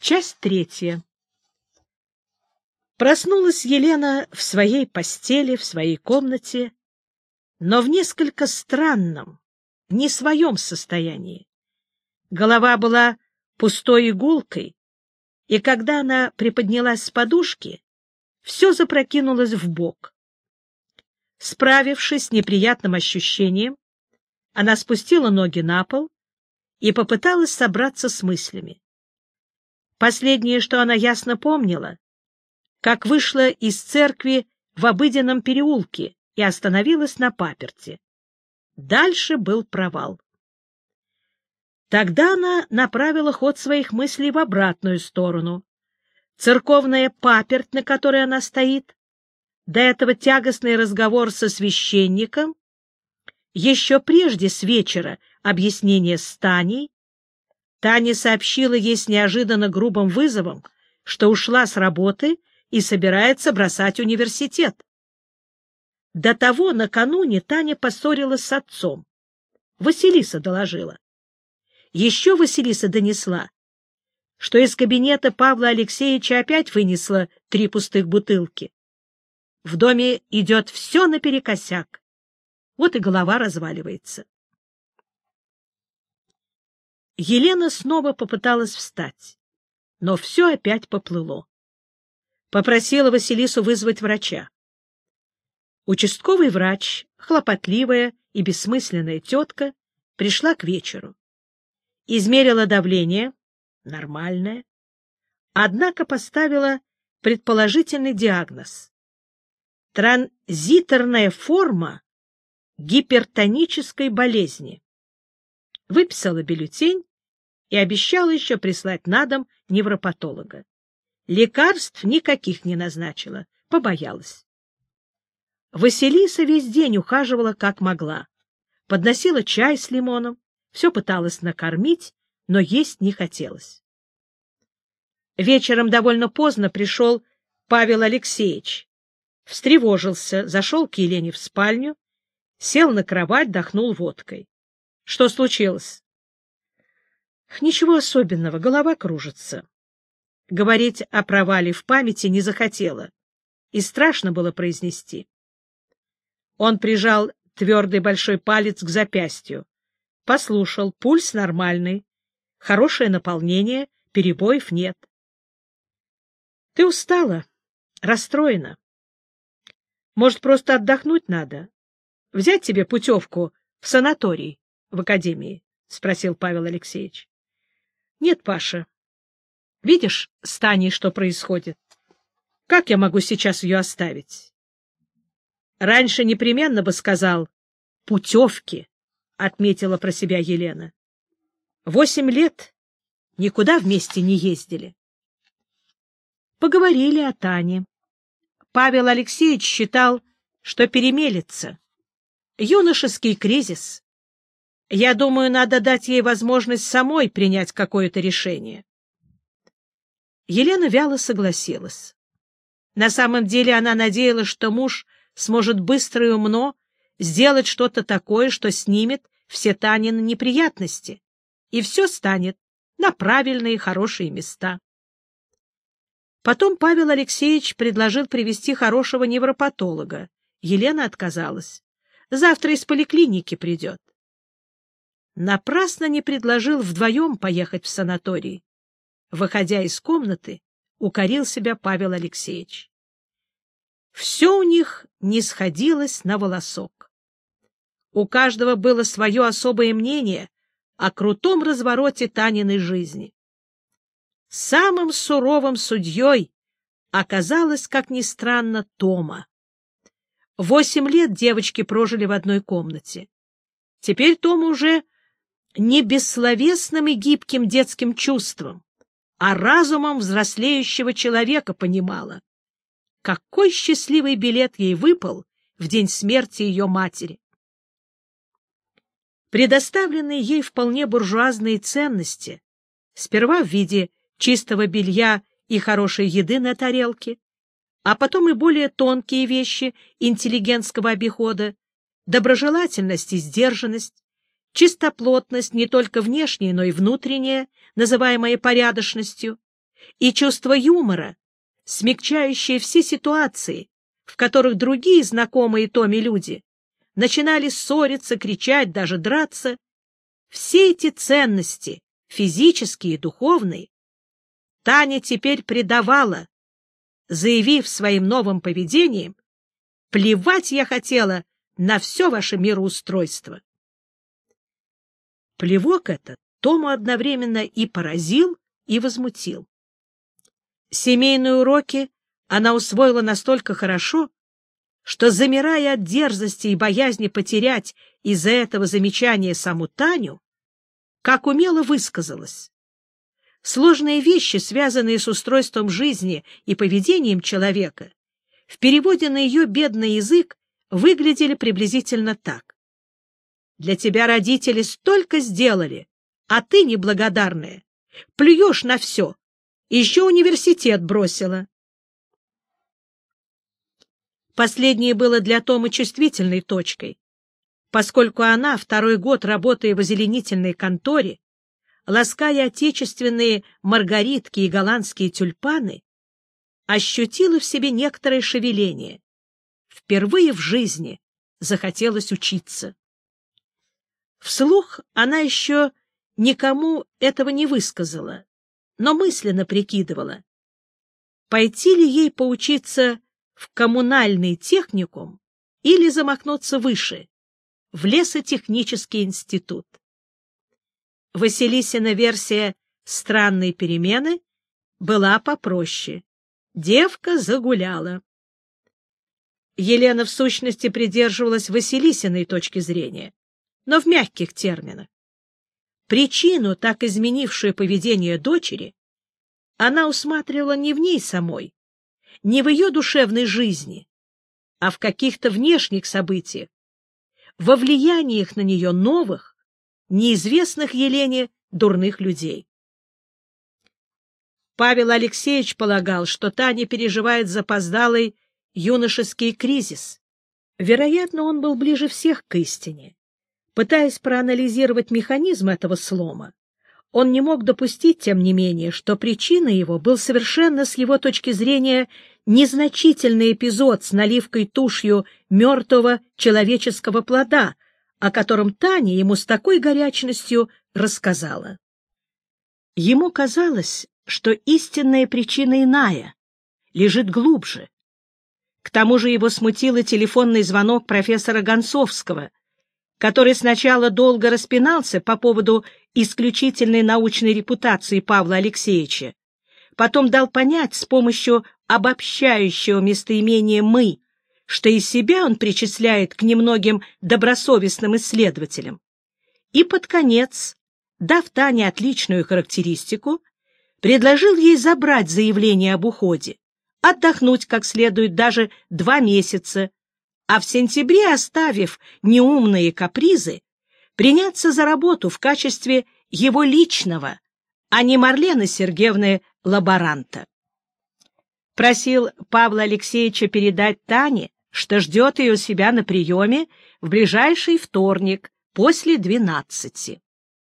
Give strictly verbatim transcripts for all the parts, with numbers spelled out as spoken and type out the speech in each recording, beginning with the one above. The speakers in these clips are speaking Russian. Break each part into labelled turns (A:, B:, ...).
A: Часть третья. Проснулась Елена в своей постели, в своей комнате, но в несколько странном, не своем состоянии. Голова была пустой игулкой, и когда она приподнялась с подушки, все запрокинулось вбок. Справившись с неприятным ощущением, она спустила ноги на пол и попыталась собраться с мыслями. Последнее, что она ясно помнила, как вышла из церкви в обыденном переулке и остановилась на паперти. Дальше был провал. Тогда она направила ход своих мыслей в обратную сторону. Церковная паперть, на которой она стоит, до этого тягостный разговор со священником, еще прежде с вечера объяснение с Таней. Таня сообщила ей с неожиданно грубым вызовом, что ушла с работы и собирается бросать университет. До того накануне Таня поссорилась с отцом. Василиса доложила. Еще Василиса донесла, что из кабинета Павла Алексеевича опять вынесла три пустых бутылки. В доме идет все наперекосяк. Вот и голова разваливается. Елена снова попыталась встать, но все опять поплыло. Попросила Василису вызвать врача. Участковый врач, хлопотливая и бессмысленная тетка, пришла к вечеру. Измерила давление, нормальное, однако поставила предположительный диагноз. Транзиторная форма гипертонической болезни. Выписала бюллетень и обещала еще прислать на дом невропатолога. Лекарств никаких не назначила, побоялась. Василиса весь день ухаживала как могла. Подносила чай с лимоном, все пыталась накормить, но есть не хотелось. Вечером довольно поздно пришел Павел Алексеевич. Встревожился, зашел к Елене в спальню, сел на кровать, дохнул водкой. Что случилось? Ничего особенного, голова кружится. Говорить о провале в памяти не захотела, и страшно было произнести. Он прижал твердый большой палец к запястью, послушал, пульс нормальный, хорошее наполнение, перебоев нет. Ты устала, расстроена. Может, просто отдохнуть надо? Взять тебе путевку в санаторий в академии? — спросил Павел Алексеевич. — Нет, Паша. Видишь с Таней, что происходит? Как я могу сейчас ее оставить? Раньше непременно бы сказал «путевки», — отметила про себя Елена. Восемь лет никуда вместе не ездили. Поговорили о Тане. Павел Алексеевич считал, что перемелется. Юношеский кризис. Я думаю, надо дать ей возможность самой принять какое-то решение. Елена вяло согласилась. На самом деле она надеялась, что муж сможет быстро и умно сделать что-то такое, что снимет все Танины неприятности, и все станет на правильные и хорошие места. Потом Павел Алексеевич предложил привезти хорошего невропатолога. Елена отказалась. Завтра из поликлиники придет. Напрасно не предложил вдвоем поехать в санаторий. Выходя из комнаты, укорил себя Павел Алексеевич. Все у них не сходилось на волосок. У каждого было свое особое мнение о крутом развороте Таниной жизни. Самым суровым судьей оказалась, как ни странно, Тома. Восемь лет девочки прожили в одной комнате. Теперь Тома уже не бессловесным и гибким детским чувством, а разумом взрослеющего человека понимала, какой счастливый билет ей выпал в день смерти ее матери. Предоставленные ей вполне буржуазные ценности, сперва в виде чистого белья и хорошей еды на тарелке, а потом и более тонкие вещи интеллигентского обихода, доброжелательность и сдержанность, чистоплотность не только внешняя, но и внутренняя, называемая порядочностью, и чувство юмора, смягчающее все ситуации, в которых другие знакомые Томе люди начинали ссориться, кричать, даже драться, все эти ценности, физические и духовные, Таня теперь предавала, заявив своим новым поведением: «Плевать я хотела на все ваше мироустройство». Плевок этот Тому одновременно и поразил, и возмутил. Семейные уроки она усвоила настолько хорошо, что, замирая от дерзости и боязни потерять из-за этого замечания саму Таню, как умело высказалась. Сложные вещи, связанные с устройством жизни и поведением человека, в переводе на ее бедный язык выглядели приблизительно так. «Для тебя родители столько сделали, а ты, неблагодарная, плюешь на все, еще университет бросила». Последнее было для Томы чувствительной точкой, поскольку она, второй год работая в озеленительной конторе, лаская отечественные маргаритки и голландские тюльпаны, ощутила в себе некоторое шевеление. Впервые в жизни захотелось учиться. Вслух она еще никому этого не высказала, но мысленно прикидывала, пойти ли ей поучиться в коммунальный техникум или замахнуться выше, в лесотехнический институт. Василисина версия «Странные перемены» была попроще. Девка загуляла. Елена в сущности придерживалась Василисиной точки зрения, но в мягких терминах. Причину, так изменившую поведение дочери, она усматривала не в ней самой, не в ее душевной жизни, а в каких-то внешних событиях, во влияниях на нее новых, неизвестных Елене дурных людей. Павел Алексеевич полагал, что Таня переживает запоздалый юношеский кризис. Вероятно, он был ближе всех к истине. Пытаясь проанализировать механизм этого слома, он не мог допустить, тем не менее, что причиной его был совершенно с его точки зрения незначительный эпизод с наливкой тушью мертвого человеческого плода, о котором Таня ему с такой горячностью рассказала. Ему казалось, что истинная причина иная, лежит глубже. К тому же его смутил и телефонный звонок профессора Гонцовского, который сначала долго распинался по поводу исключительной научной репутации Павла Алексеевича, потом дал понять с помощью обобщающего местоимения «мы», что из себя он причисляет к немногим добросовестным исследователям, и под конец, дав Тане отличную характеристику, предложил ей забрать заявление об уходе, отдохнуть как следует даже два месяца, а в сентябре, оставив неумные капризы, приняться за работу в качестве его личного, а не Марлены Сергеевны лаборанта. Просил Павла Алексеевича передать Тане, что ждет ее у себя на приеме в ближайший вторник после двенадцати.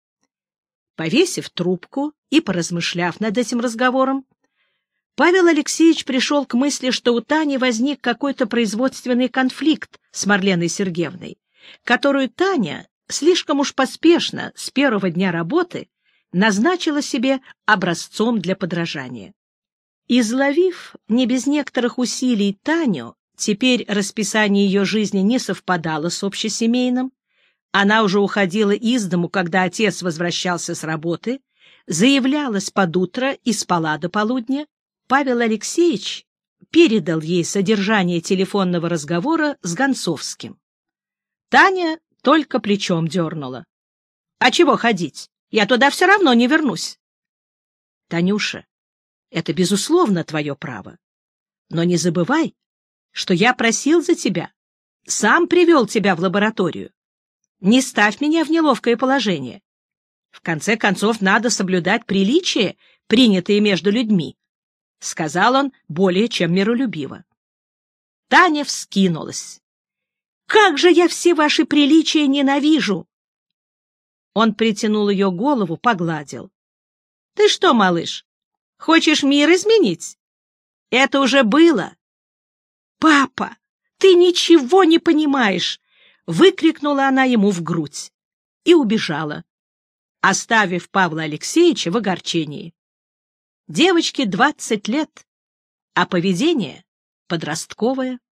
A: Повесив трубку и поразмышляв над этим разговором, Павел Алексеевич пришел к мысли, что у Тани возник какой-то производственный конфликт с Марленой Сергеевной, которую Таня слишком уж поспешно с первого дня работы назначила себе образцом для подражания. Изловив не без некоторых усилий Таню, теперь расписание ее жизни не совпадало с общесемейным, она уже уходила из дому, когда отец возвращался с работы, заявлялась под утро и спала до полудня, Павел Алексеевич передал ей содержание телефонного разговора с Гонцовским. Таня только плечом дернула. — А чего ходить? Я туда все равно не вернусь. — Танюша, это, безусловно, твое право. Но не забывай, что я просил за тебя, сам привел тебя в лабораторию. Не ставь меня в неловкое положение. В конце концов, надо соблюдать приличия, принятые между людьми, — сказал он более чем миролюбиво. Таня вскинулась. — Как же я все ваши приличия ненавижу! Он притянул ее голову, погладил. — Ты что, малыш, Хочешь мир изменить? Это уже было. Папа, ты ничего не понимаешь, выкрикнула она ему в грудь и убежала, оставив Павла Алексеевича в огорчении. Девочке двадцать лет, а поведение подростковое.